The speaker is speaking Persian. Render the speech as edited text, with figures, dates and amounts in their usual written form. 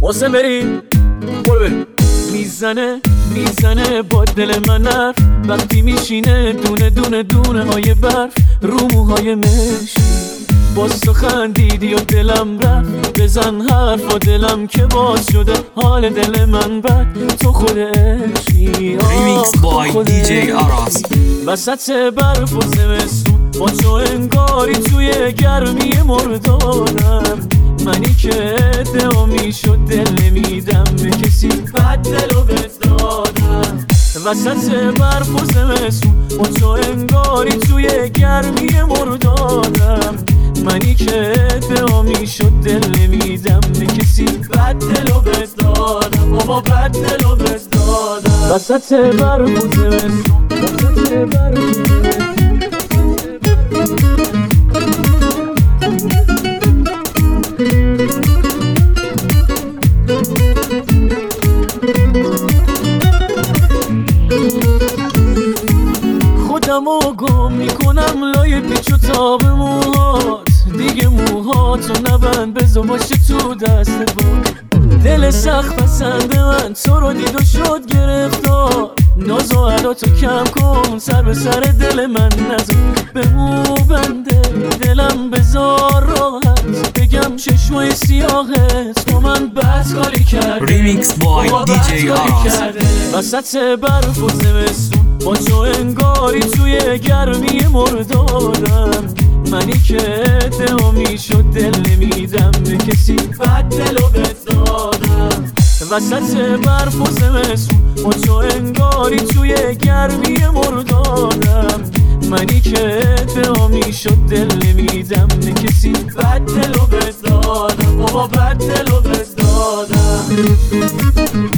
واسه بریم برو بریم. میزنه با دل من حرف وقتی میشینه دونه دونه دونه های برف رو موهای مشکی. باز تو خندیدی و دلم رفت، بزن حرف و دلم که باز شده حال دل من بد. تو خود عشقی ریمیکس بای دی جی آراس. وسط برف و زمستون با تو انگاری توی گرمی مردارم. منی که ادعا شد دل نمیدم به کسی بد دلو بهت دادم. وسط برف و زمستون با تو انگاری توی گرمی مردارم. منی که ادعا شد دل نمیدم به کسی بد دلو بهت دادم. بابا بد دلو بهت دادم. وسط برف و زمستون وسط برف و زمستون خودمو گم میکنم لای پیچ و تاب موهات. دیگه موهاتو نبند بذار باشه تو دست با. دل سخت پسند من تو رو دید و شد گرفتار. ناز و عداتو کم کن سر به سر دل من نزار. به مو بنده دلم بذار راحت بگم چشمای سیاهت با من بد کاری کرد. ریمیکس بای دی جی آراس. وسط برف و زمستون با تو انگاری توی گرمی مردارم. منی که ادعا شد دل نمیدم به کسی بد دلو بهت دادم. وسط برف و زمستون با تو انگاری توی گرمی مردارم. منی که ادعا شد دل نمیدم به کسی بد دلو بهت دادم. بابا بد دلو بهت دادم.